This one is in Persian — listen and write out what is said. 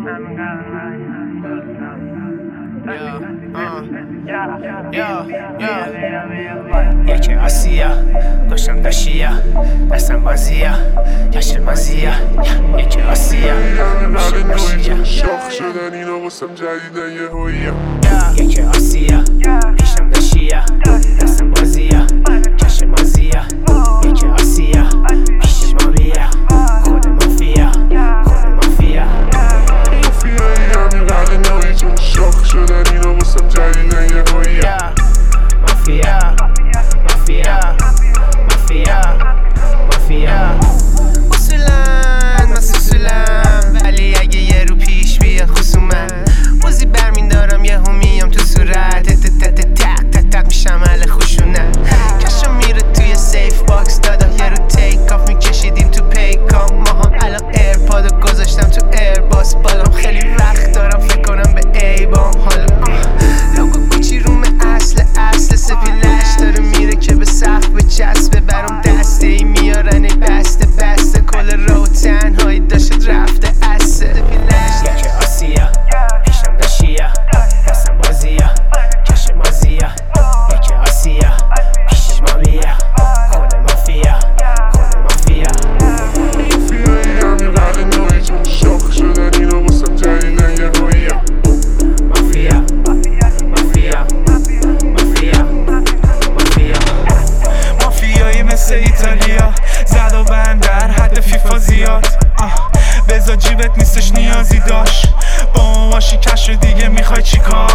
یکی آسیا داشتم داشیا دستم بازیا یاشر مازیا یکی آسیا داشتم داشیا شاخ شدن اینا واسم جدیدن یه هویه یکی آسیا پیشم داشیا دستم بازیا یاشر مازیا یکی آسیا پیش ما بیا خود مافیا خود مافیا مافیایی همین قرد نوعی چون شاخ شدن اینا واسم جدیدن یه هویه مافیا مافیا مافیا مافیا اصولاً من سوسولم ولی اگه یه رو پیش بیاد خصومت موزی برمین دارم یه میام تو صورت تک تک میشم اهل خشونت کشم میره توی سیف باکس دادا یه رو تیک آف میکشیدیم تو پیکام ماها الان ایرپادو گذاشتم تو ایرباس بالام خیلی وقت دارم فکر کنم به ایبام حالا لوگو گوچی روم اصل سپیلش داره میره که به سقف بچسبه برام دسته ای میارن ای بسته کل رو تنهایی داشت رفته اسه یکی آسیا پیشم داشیا دستم بازیا کش مازیا یکی آسیا پیش ما بیا خود مافیا خود مافیا مافیایی همین قرد نوعی چون شاخ شدن اینا واسم جدیدن یه هویه مافیا مافیا مافیا مافیا مافیایی مثل ایتالیا زد و بند در حد فیفا زیاد بذار جیبت نیستش نیازی داشت با ما باشی کش دیگه میخوای چی کار